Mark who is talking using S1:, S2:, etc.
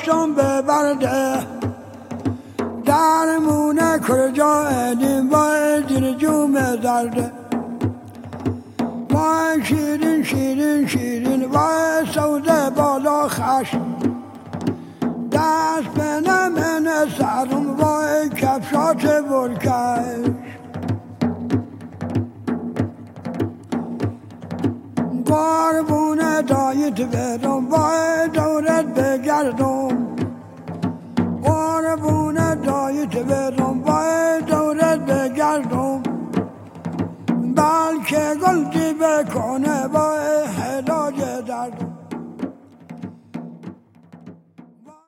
S1: باشم ببرده درمونه کجا ادیم وای دیر جوم درده وای شیرین شیرین شیرین وای سوده بالا خش دست به نمن سرم وای کفشات برکش قربونه دایت برم وای دورت بگردم قربونه دایت برم وای دورت بگردم بلکه گلتی بکنه وای